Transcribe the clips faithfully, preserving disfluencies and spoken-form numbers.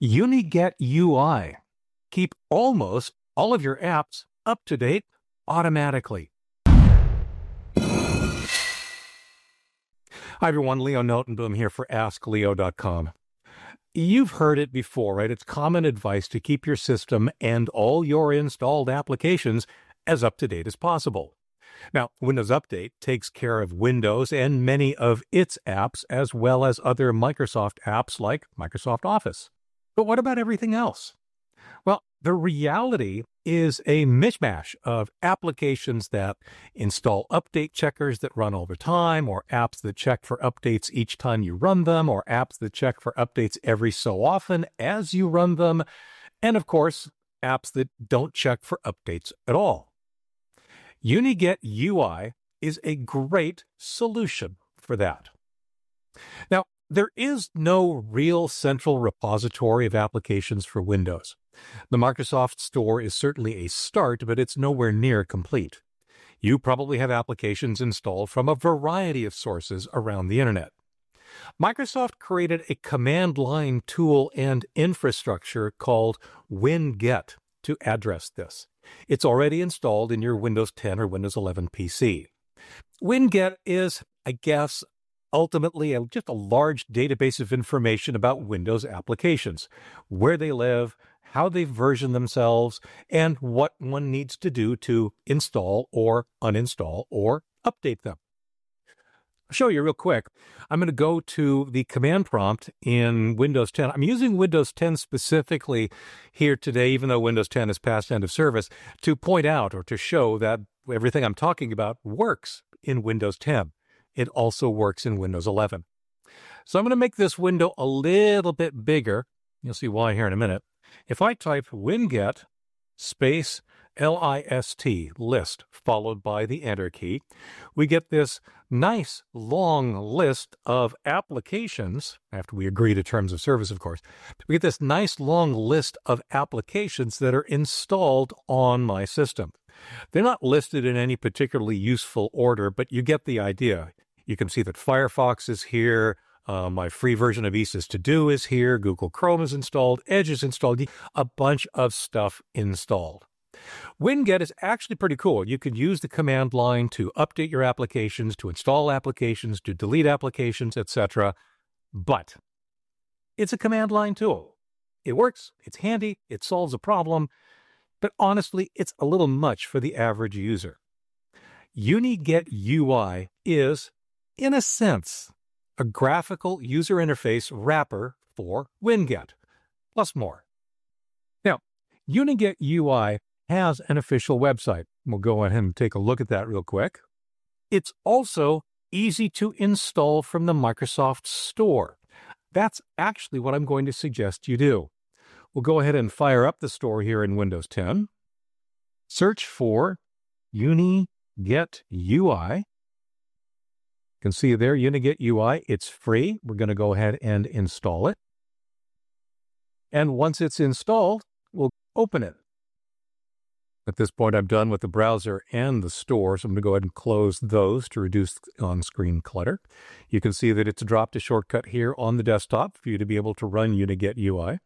UniGet U I. Keep almost all of your apps up to date automatically. Hi everyone, Leo Notenboom here for Ask Leo dot com. You've heard it before, right? It's common advice to keep your system and all your installed applications as up to date as possible. Now, Windows Update takes care of Windows and many of its apps, as well as other Microsoft apps like Microsoft Office. But what about everything else? Well, the reality is a mishmash of applications that install update checkers that run all the time, or apps that check for updates each time you run them, or apps that check for updates every so often as you run them, and of course, apps that don't check for updates at all. UniGet U I is a great solution for that. Now, there is no real central repository of applications for Windows. The Microsoft Store is certainly a start, but it's nowhere near complete. You probably have applications installed from a variety of sources around the internet. Microsoft created a command line tool and infrastructure called WinGet to address this. It's already installed in your Windows ten or Windows eleven P C. WinGet is, I guess, ultimately a, just a large database of information about Windows applications, where they live, how they version themselves, and what one needs to do to install or uninstall or update them. I'll show you real quick. I'm going to go to the command prompt in Windows ten. I'm using Windows ten specifically here today, even though Windows ten is past end of service, to point out or to show that everything I'm talking about works in Windows ten. It also works in Windows eleven. So I'm going to make this window a little bit bigger. You'll see why here in a minute. If I type winget space L I S T, list, followed by the Enter key, we get this nice long list of applications, after we agree to terms of service, of course. We get this nice long list of applications that are installed on my system. They're not listed in any particularly useful order, but you get the idea. You can see that Firefox is here, uh, my free version of Asus To Do is here, Google Chrome is installed, Edge is installed, a bunch of stuff installed. WinGet is actually pretty cool. You can use the command line to update your applications, to install applications, to delete applications, et cetera. But it's a command line tool. It works, it's handy, it solves a problem, but honestly, it's a little much for the average user. UniGet U I is, in a sense, a graphical user interface wrapper for WinGet, plus more. Now, UniGet U I has an official website. We'll go ahead and take a look at that real quick. It's also easy to install from the Microsoft Store. That's actually what I'm going to suggest you do. We'll go ahead and fire up the store here in Windows ten. Search for UniGet U I. You can see there, UniGet U I. It's free. We're going to go ahead and install it. And once it's installed, we'll open it. At this point, I'm done with the browser and the store, so I'm going to go ahead and close those to reduce on-screen clutter. You can see that it's dropped a shortcut here on the desktop for you to be able to run UniGet U I.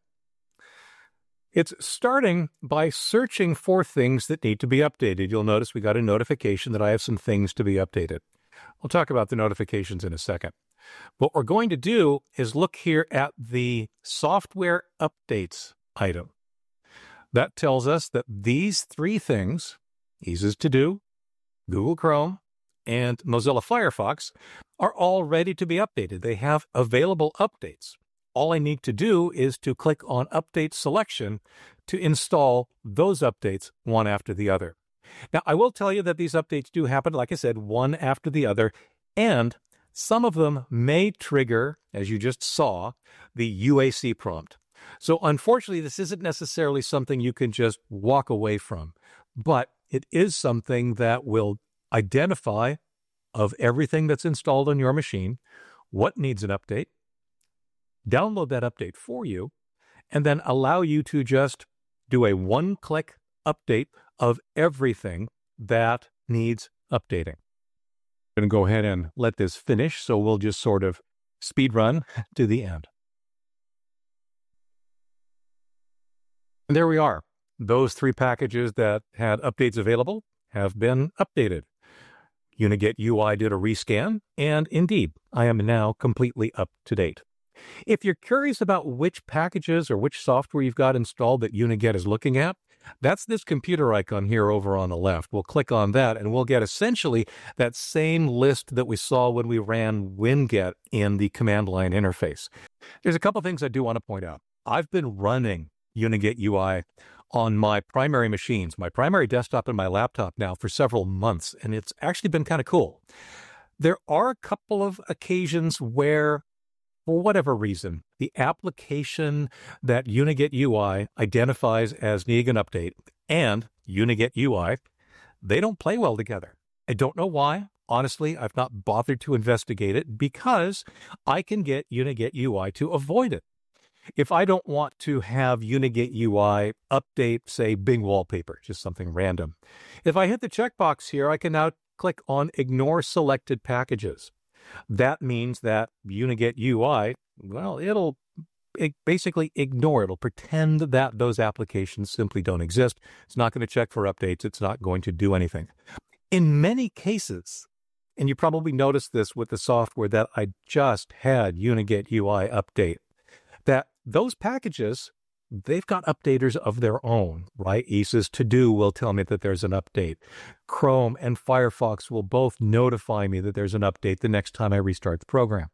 It's starting by searching for things that need to be updated. You'll notice we got a notification that I have some things to be updated. We'll talk about the notifications in a second. What we're going to do is look here at the software updates item. That tells us that these three things, Asus To Do, Google Chrome, and Mozilla Firefox, are all ready to be updated. They have available updates. All I need to do is to click on Update Selection to install those updates one after the other. Now, I will tell you that these updates do happen, like I said, one after the other, and some of them may trigger, as you just saw, the U A C prompt. So unfortunately, this isn't necessarily something you can just walk away from, but it is something that will identify of everything that's installed on your machine, what needs an update, download that update for you, and then allow you to just do a one-click update of everything that needs updating. I'm going to go ahead and let this finish, so we'll just sort of speed run to the end. And there we are. Those three packages that had updates available have been updated. UniGet U I did a rescan, and indeed, I am now completely up to date. If you're curious about which packages or which software you've got installed that UniGet is looking at, that's this computer icon here over on the left. We'll click on that, and we'll get essentially that same list that we saw when we ran WinGet in the command line interface. There's a couple things I do want to point out. I've been running UniGet U I on my primary machines, my primary desktop and my laptop now for several months, and it's actually been kind of cool. There are a couple of occasions where, for whatever reason, the application that UniGet U I identifies as needing an update and UniGet U I, they don't play well together. I don't know why. Honestly, I've not bothered to investigate it because I can get UniGet U I to avoid it. If I don't want to have UniGet U I update, say, Bing wallpaper, just something random, if I hit the checkbox here, I can now click on Ignore Selected Packages. That means that UniGet U I, well, it'll it basically ignore, it'll pretend that those applications simply don't exist. It's not going to check for updates. It's not going to do anything. In many cases, and you probably noticed this with the software that I just had UniGet U I update, that those packages, they've got updaters of their own, right? E S S To Do will tell me that there's an update. Chrome and Firefox will both notify me that there's an update the next time I restart the program.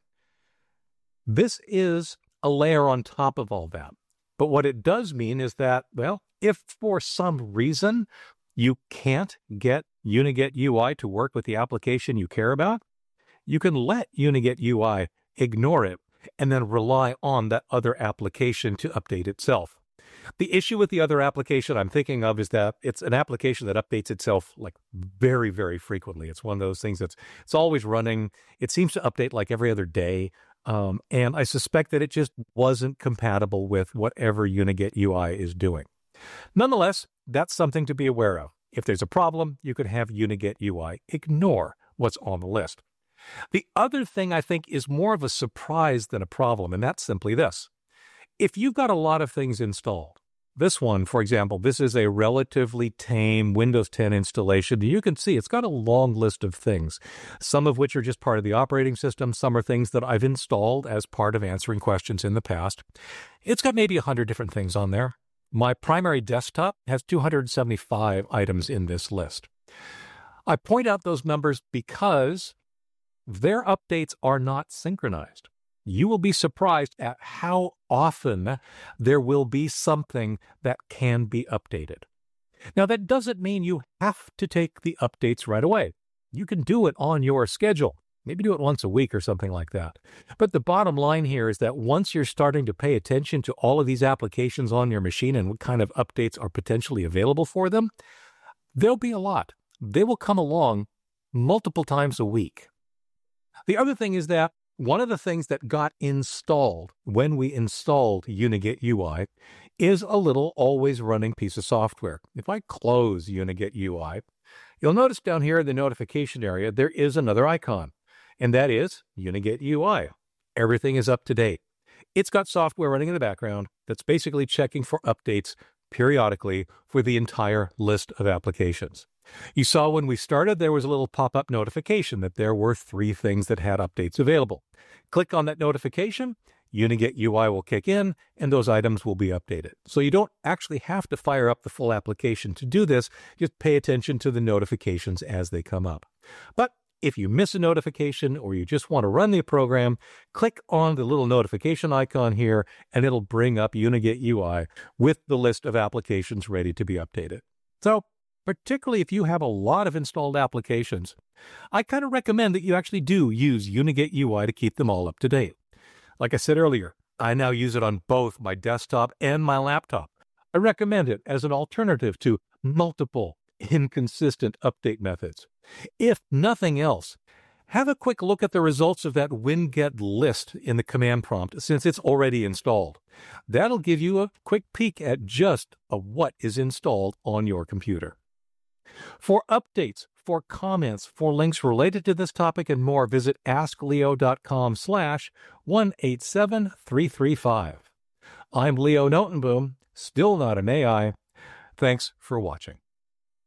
This is a layer on top of all that. But what it does mean is that, well, if for some reason you can't get UniGet U I to work with the application you care about, you can let UniGet U I ignore it and then rely on that other application to update itself. The issue with the other application I'm thinking of is that it's an application that updates itself like very, very frequently. It's one of those things that's it's always running. It seems to update like every other day. Um, and I suspect that it just wasn't compatible with whatever UniGet U I is doing. Nonetheless, that's something to be aware of. If there's a problem, you could have UniGet U I ignore what's on the list. The other thing I think is more of a surprise than a problem, and that's simply this. If you've got a lot of things installed, this one, for example, this is a relatively tame Windows ten installation. You can see it's got a long list of things, some of which are just part of the operating system. Some are things that I've installed as part of answering questions in the past. It's got maybe one hundred different things on there. My primary desktop has two hundred seventy-five items in this list. I point out those numbers because their updates are not synchronized. You will be surprised at how often there will be something that can be updated. Now, that doesn't mean you have to take the updates right away. You can do it on your schedule. Maybe do it once a week or something like that. But the bottom line here is that once you're starting to pay attention to all of these applications on your machine and what kind of updates are potentially available for them, there'll be a lot. They will come along multiple times a week. The other thing is that one of the things that got installed when we installed UniGet U I is a little always running piece of software. If I close UniGet U I, you'll notice down here in the notification area, there is another icon, and that is UniGet U I. Everything is up to date. It's got software running in the background that's basically checking for updates periodically for the entire list of applications. You saw when we started, there was a little pop-up notification that there were three things that had updates available. Click on that notification, UniGet U I will kick in, and those items will be updated. So you don't actually have to fire up the full application to do this. Just pay attention to the notifications as they come up. But if you miss a notification or you just want to run the program, click on the little notification icon here, and it'll bring up UniGet U I with the list of applications ready to be updated. So, particularly if you have a lot of installed applications, I kind of recommend that you actually do use UniGet U I to keep them all up to date. Like I said earlier, I now use it on both my desktop and my laptop. I recommend it as an alternative to multiple inconsistent update methods. If nothing else, have a quick look at the results of that WinGet list in the command prompt since it's already installed. That'll give you a quick peek at just a what is installed on your computer. For updates, for comments, for links related to this topic and more, visit askleo.com slash one eight seven three three five. I'm Leo Notenboom. Still not an A I. Thanks for watching.